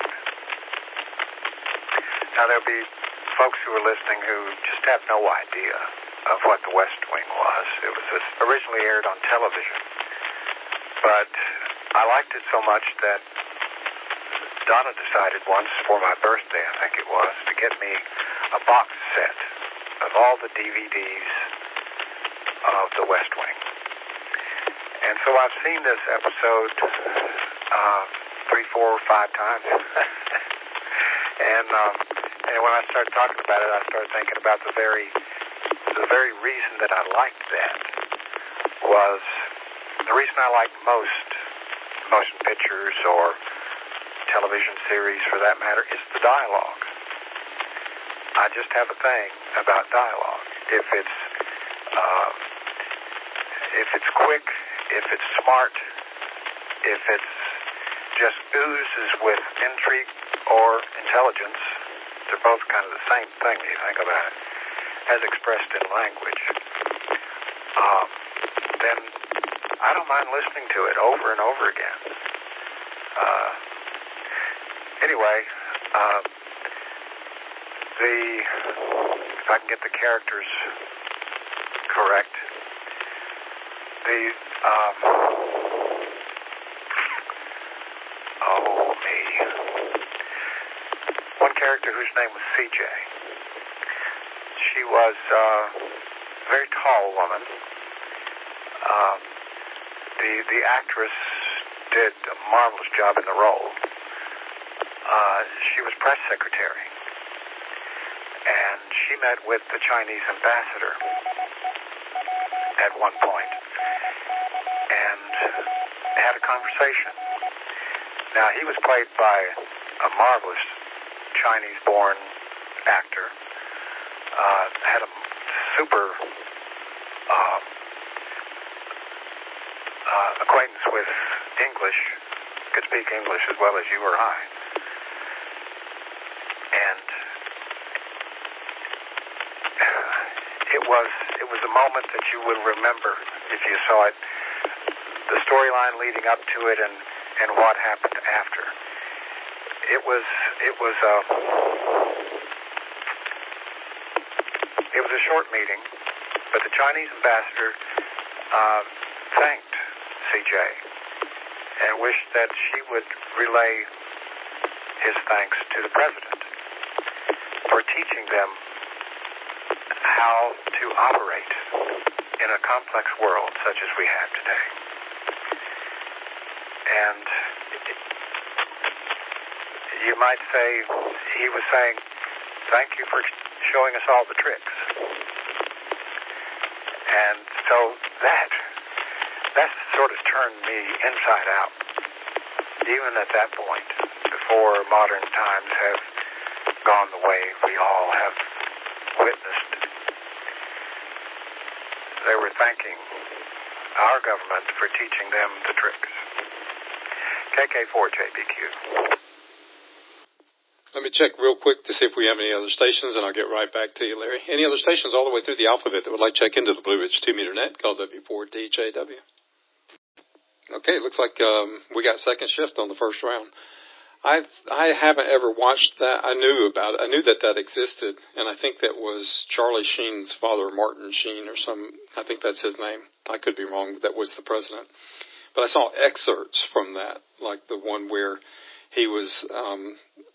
Now, there'll be folks who are listening who just have no idea of what The West Wing was. It was originally aired on television, but I liked it so much that Donna decided once for my birthday, I think it was, to get me a box set of all the D V Ds of The West Wing. And so I've seen this episode uh, three, four, or five times. and um, and when I started talking about it, I started thinking about the very the very reason that I liked that was the reason I like most motion pictures or television series, for that matter, is the dialogue. I just have a thing about dialogue. If it's uh, if it's quick, if it's smart, if it's just oozes with intrigue or intelligence, they're both kind of the same thing if you think about it, as expressed in language, um, then I don't mind listening to it over and over again. Uh, anyway, uh, the if I can get the characters correct, the um, oh me, one character whose name was C J. She was uh, a very tall woman. Um, the the actress did a marvelous job in the role. Uh, she was press secretary, and she met with the Chinese ambassador at one point and had a conversation. Now, he was played by a marvelous Chinese-born actor, uh, had a super uh, uh, acquaintance with English, could speak English as well as you or I. And it was it was a moment that you will remember if you saw it, the storyline leading up to it and, and what happened after. It was it was a it was a short meeting, but the Chinese ambassador uh, thanked C J and wished that she would relay his thanks to the president for teaching them how to operate in a complex world such as we have today. And you might say, he was saying, thank you for showing us all the tricks. And so that, that sort of turned me inside out. Even at that point, before modern times have gone the way we all have witnessed, they were thanking our government for teaching them the tricks. K K four J B Q. Let me check real quick to see if we have any other stations, and I'll get right back to you, Larry. Any other stations all the way through the alphabet that would like to check into the Blue Ridge two meter net, call W four D J W. Okay, looks like um, we got second shift on the first round. I I haven't ever watched that. I knew about it. I knew that that existed, and I think that was Charlie Sheen's father, Martin Sheen, or some, I think that's his name. I could be wrong. That was the president. But I saw excerpts from that, like the one where he was um,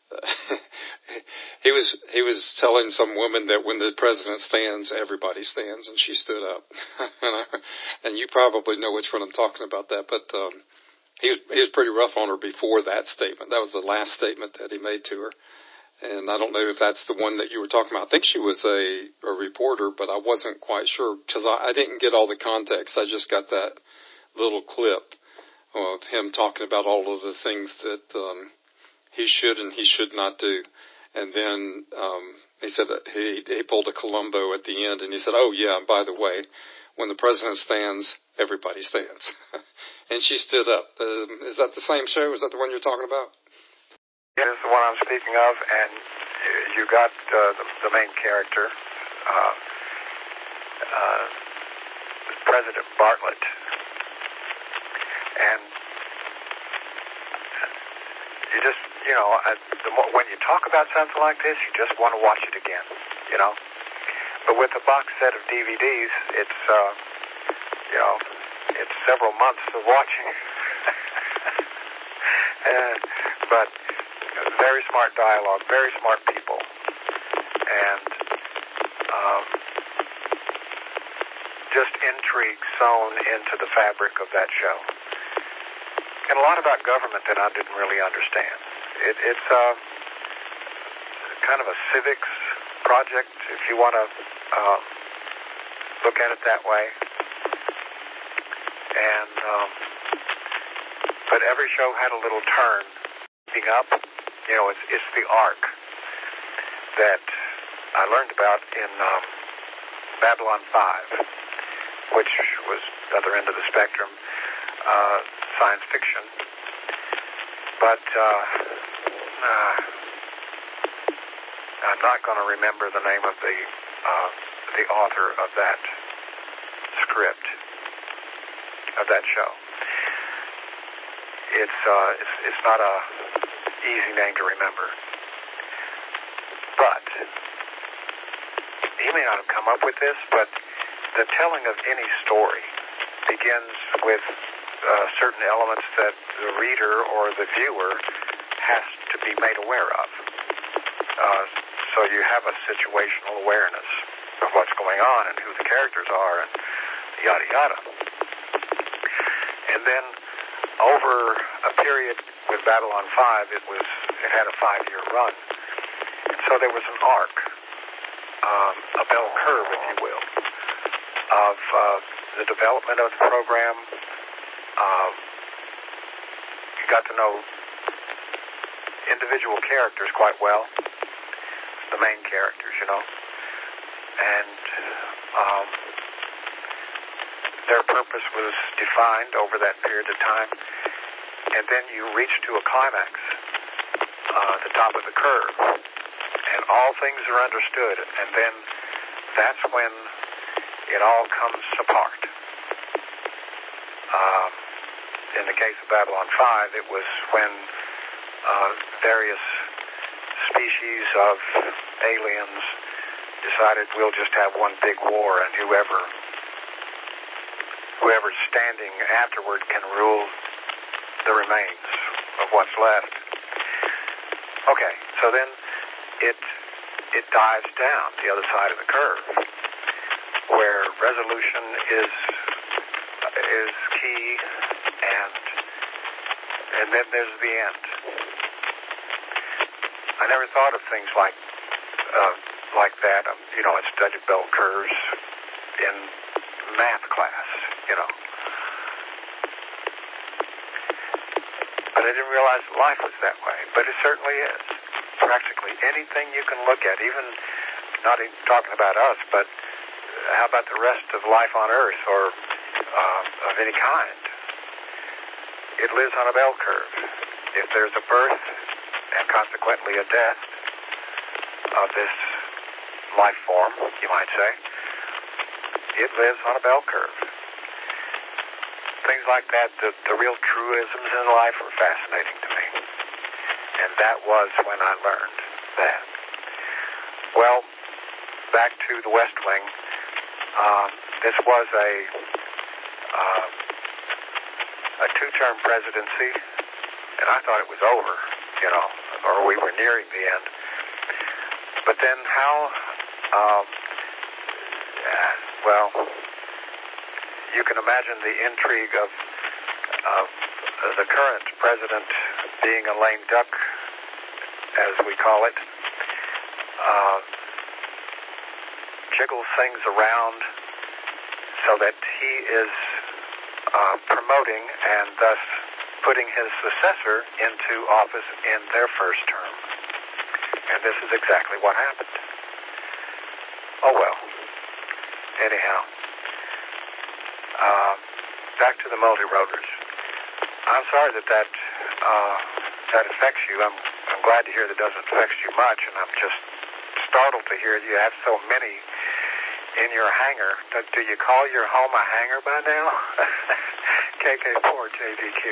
he was he was telling some woman that when the president stands, everybody stands, and she stood up. and, I, and you probably know which one I'm talking about. That, but um, he was he was pretty rough on her before that statement. That was the last statement that he made to her. And I don't know if that's the one that you were talking about. I think she was a, a reporter, but I wasn't quite sure because I, I didn't get all the context. I just got that little clip of him talking about all of the things that um, he should and he should not do. And then um, he said that he, he pulled a Columbo at the end, and he said, oh, yeah, and by the way, when the president stands, everybody stands. And she stood up. Uh, is that the same show? Is that the one you're talking about? Yeah, it's the one I'm speaking of, and you got uh, the, the main character, uh, uh, President Bartlett. And you just, you know, uh, the more, when you talk about something like this, you just want to watch it again, you know. But with a box set of D V Ds, it's, uh, you know, it's several months of watching. uh, but very smart dialogue, very smart people, and um, just intrigue sewn into the fabric of that show. And a lot about government that I didn't really understand. It, it's uh, kind of a civics project, if you want to uh, look at it that way. And um, but every show had a little turn leading up. You know, it's it's the arc that I learned about in um, Babylon five, which was the other end of the spectrum. Uh, science fiction, but uh, uh, I'm not going to remember the name of the uh, the author of that script of that show. It's uh, it's it's not a easy name to remember, but he may not have come up with this, but the telling of any story begins with Uh, certain elements that the reader or the viewer has to be made aware of. Uh, so you have a situational awareness of what's going on and who the characters are and yada yada. And then over a period with Babylon five, it was it had a five-year run. And so there was an arc, um, a bell curve, if you will, of uh, the development of the program. Um, you got to know individual characters quite well, the main characters, you know, and um, their purpose was defined over that period of time, and then you reach to a climax, uh, the top of the curve, and all things are understood, and then that's when it all comes apart. Um, in the case of Babylon five, it was when uh, various species of aliens decided we'll just have one big war, and whoever whoever's standing afterward can rule the remains of what's left. Okay, so then it it dives down the other side of the curve, where resolution is is key, and and then there's the end. I never thought of things like uh, like that. Um, you know, I studied bell curves in math class, you know. But I didn't realize that life was that way. But it certainly is. Practically anything you can look at, even not even talking about us, but how about the rest of life on Earth or uh, of any kind? It lives on a bell curve. If there's a birth and consequently a death of this life form, you might say, it lives on a bell curve. Things like that, the, the real truisms in life were fascinating to me. And that was when I learned that. Well, back to the West Wing. Um, this was a uh, a two-term presidency, and I thought it was over, you know, or we were nearing the end. But then how, um, well, you can imagine the intrigue of, of the current president being a lame duck, as we call it, uh, jiggles things around so that he is uh, promoting and thus putting his successor into office in their first term. And this is exactly what happened. Oh well. Anyhow, uh, back to the multi-rotors. I'm sorry that that, uh, that affects you. I'm, I'm glad to hear that doesn't affect you much, and I'm just startled to hear you have so many in your hangar. Do, do you call your home a hangar by now? K K four J V Q.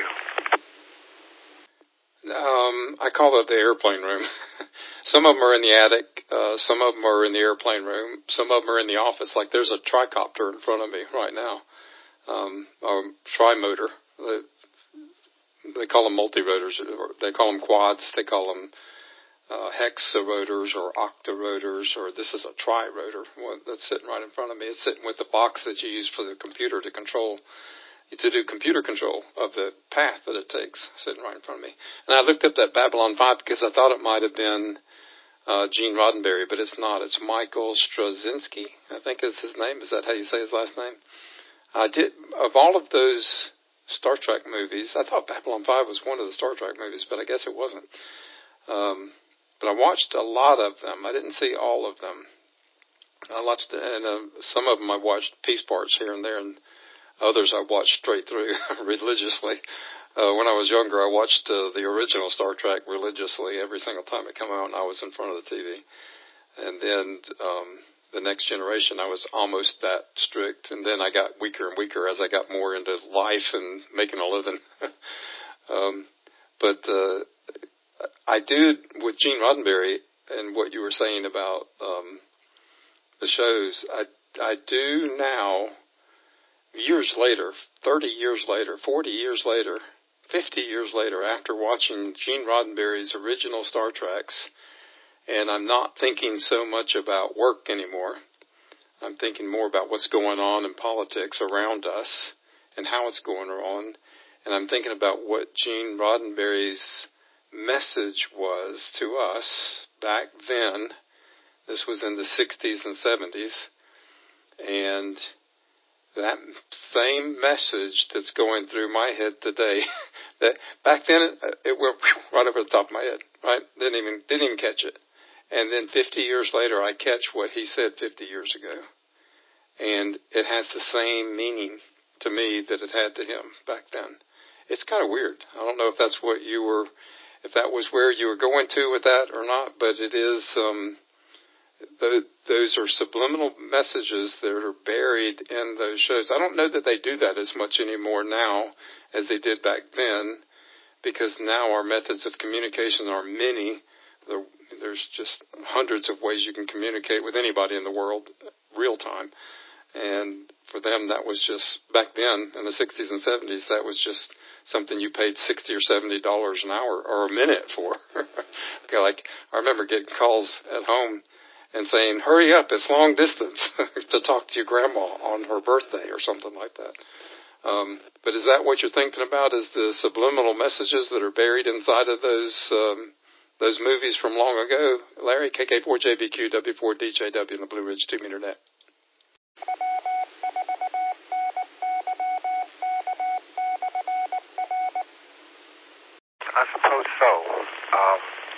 Um, I call it the airplane room. Some of them are in the attic. Uh, some of them are in the airplane room. Some of them are in the office. Like there's a tricopter in front of me right now. Um, or tri-motor. They, they call them multi-rotors. They call them quads. They call them uh, hexarotors or octarotors, or this is a tri-rotor that's sitting right in front of me. It's sitting with the box that you use for the computer to control, to do computer control of the path that it takes, sitting right in front of me. And I looked up that Babylon five because I thought it might have been uh, Gene Roddenberry, but it's not. It's Michael Straczynski, I think is his name. Is that how you say his last name? I did, of all of those Star Trek movies, I thought Babylon five was one of the Star Trek movies, but I guess it wasn't. Um, but I watched a lot of them. I didn't see all of them. I watched, and uh, some of them I watched piece parts here and there, and others I watched straight through religiously. Uh, when I was younger, I watched uh, the original Star Trek religiously every single time it came out, and I was in front of the T V. And then um, the Next Generation, I was almost that strict, and then I got weaker and weaker as I got more into life and making a living. um, but uh, I did, with Gene Roddenberry and what you were saying about um, the shows, I, I do now, years later, thirty years later, forty years later, fifty years later, after watching Gene Roddenberry's original Star Treks, and I'm not thinking so much about work anymore. I'm thinking more about what's going on in politics around us and how it's going on. And I'm thinking about what Gene Roddenberry's message was to us back then. This was in the sixties and seventies. And that same message that's going through my head today, that back then it, it went right over the top of my head, right? Didn't even didn't even catch it. And then fifty years later, I catch what he said fifty years ago. And it has the same meaning to me that it had to him back then. It's kind of weird. I don't know if that's what you were, if that was where you were going to with that or not, but it is, um, those are subliminal messages that are buried in those shows. I don't know that they do that as much anymore now as they did back then, because now our methods of communication are many. There's just hundreds of ways you can communicate with anybody in the world real time. And for them, that was just, back then, in the sixties and seventies, that was just something you paid sixty or seventy dollars an hour or a minute for. Okay, like, I remember getting calls at home and saying, hurry up, it's long distance to talk to your grandma on her birthday or something like that. Um, but is that what you're thinking about, is the subliminal messages that are buried inside of those um, those movies from long ago? Larry, K K four J B Q, W four D J W in the Blue Ridge two meter net. I suppose so. Um,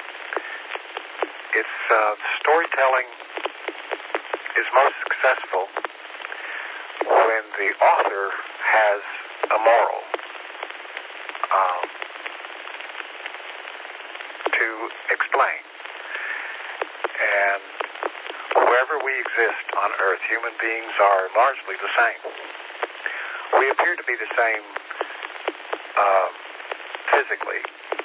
it's uh, storytelling is most successful when the author has a moral um, to explain. And wherever we exist on Earth, human beings are largely the same. We appear to be the same uh, physically.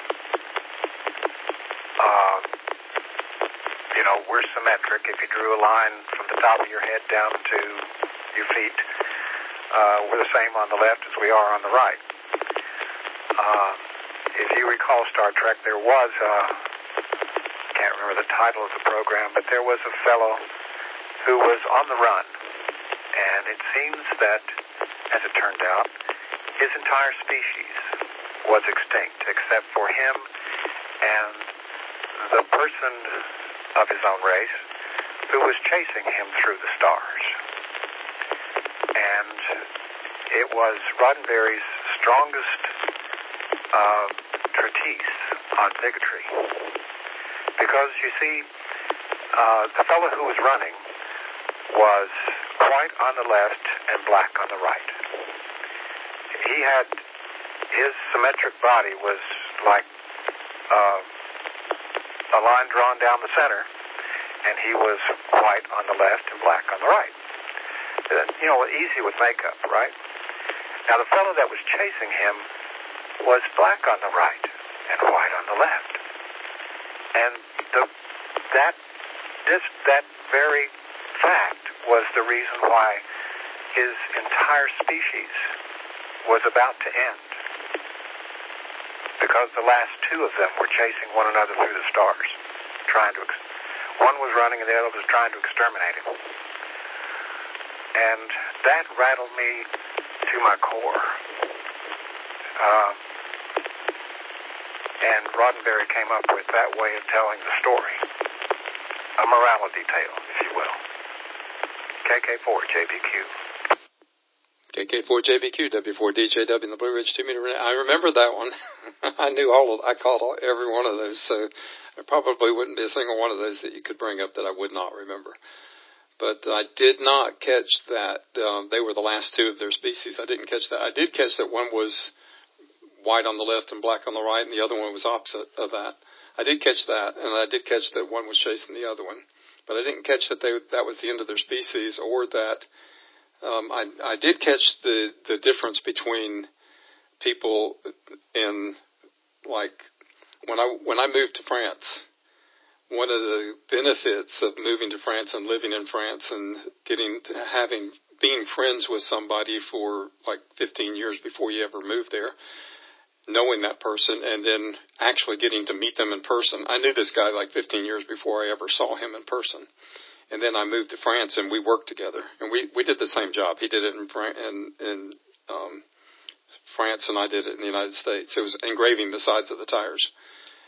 Uh, you know, we're symmetric. If you drew a line from the top of your head down to your feet, uh, we're the same on the left as we are on the right. Uh, if you recall Star Trek, there was a, I can't remember the title of the program, but there was a fellow who was on the run. And it seems that, as it turned out, his entire species was extinct except for him and the person of his own race who was chasing him through the stars. And it was Roddenberry's strongest uh, treatise on bigotry. Because, you see, uh, the fellow who was running was white on the left and black on the right. He had, his symmetric body was like uh, a line drawn down the center, and he was white on the left and black on the right. You know, easy with makeup, right? Now, the fellow that was chasing him was black on the right and white on the left. And the, that, this, that very fact was the reason why his entire species was about to end. Because the last two of them were chasing one another through the stars, trying to, ex- one was running and the other was trying to exterminate him. And that rattled me to my core. Uh, and Roddenberry came up with that way of telling the story. A morality tale, if you will. K K four J B Q. K K four J B Q, W four D J W in the Blue Ridge two meter. I remember that one. I knew all of, I called all, every one of those, so there probably wouldn't be a single one of those that you could bring up that I would not remember. But I did not catch that um, they were the last two of their species. I didn't catch that. I did catch that one was white on the left and black on the right, and the other one was opposite of that. I did catch that, and I did catch that one was chasing the other one. But I didn't catch that they, that was the end of their species, or that um, I, I did catch the, the difference between people in, like, when I when I moved to France. One of the benefits of moving to France and living in France and getting to having being friends with somebody for like fifteen years before you ever moved there, knowing that person and then actually getting to meet them in person. I knew this guy like fifteen years before I ever saw him in person. And then I moved to France and we worked together. And we, we did the same job. He did it in, Fran- in, in um, France and I did it in the United States. It was engraving the sides of the tires.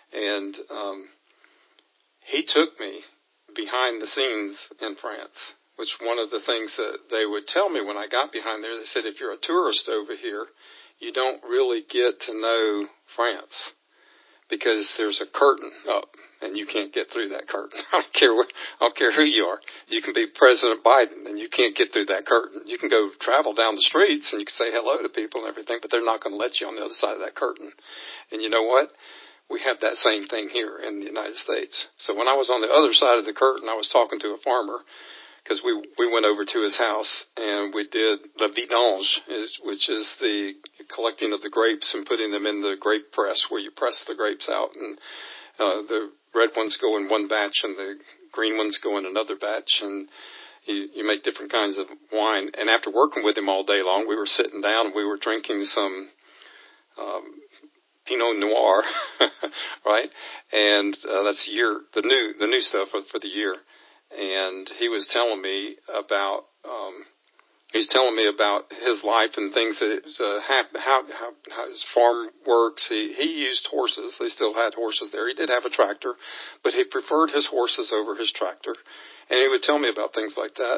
And um he took me behind the scenes in France which one of the things that they would tell me when I got behind there, they said, if you're a tourist over here, you don't really get to know France because there's a curtain up and you can't get through that curtain. I don't care what, I don't care who you are. You can be President Biden and you can't get through that curtain. You can go travel down the streets and you can say hello to people and everything, but they're not going to let you on the other side of that curtain. And you know what? We have that same thing here in the United States. So when I was on the other side of the curtain, I was talking to a farmer because we we went over to his house and we did the vidange, which is the collecting of the grapes and putting them in the grape press where you press the grapes out. And uh, the red ones go in one batch and the green ones go in another batch. And you, you make different kinds of wine. And after working with him all day long, we were sitting down and we were drinking some um, Pinot Noir, right? And uh, that's year the new the new stuff for, for the year. And he was telling me about um, he's telling me about his life and things that uh, happen, how, how how his farm works. He he used horses. They still had horses there. He did have a tractor, but he preferred his horses over his tractor. And he would tell me about things like that.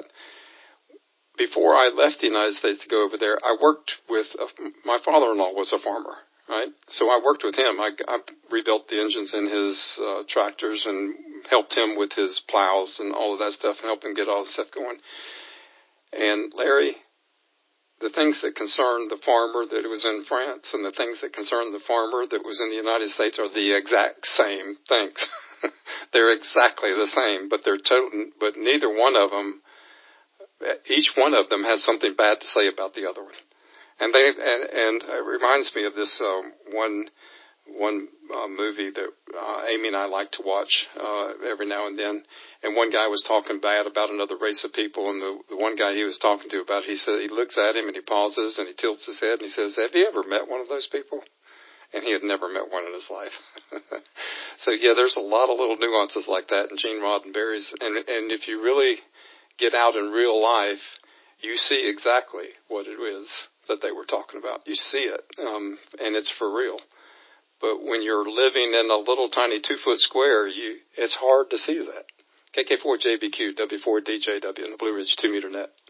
Before I left the United States to go over there, I worked with a, my father-in-law was a farmer. Right, so I worked with him. I, I rebuilt the engines in his uh, tractors and helped him with his plows and all of that stuff and helped him get all the stuff going. And Larry, the things that concern the farmer that was in France and the things that concern the farmer that was in the United States are the exact same things. They're exactly the same, but they're total. But neither one of them, each one of them has something bad to say about the other one. And they and, and it reminds me of this um, one one uh, movie that uh, Amy and I like to watch uh, every now and then. And one guy was talking bad about another race of people, and the, the one guy he was talking to about, he said he looks at him and he pauses and he tilts his head and he says, "Have you ever met one of those people?" And he had never met one in his life. So yeah, there's a lot of little nuances like that in Gene Roddenberry's, and and if you really get out in real life, you see exactly what it is that they were talking about. You see it, um, and it's for real. But when you're living in a little tiny two-foot square, you it's hard to see that. K K four J B Q, W four D J W, and the Blue Ridge two-meter net.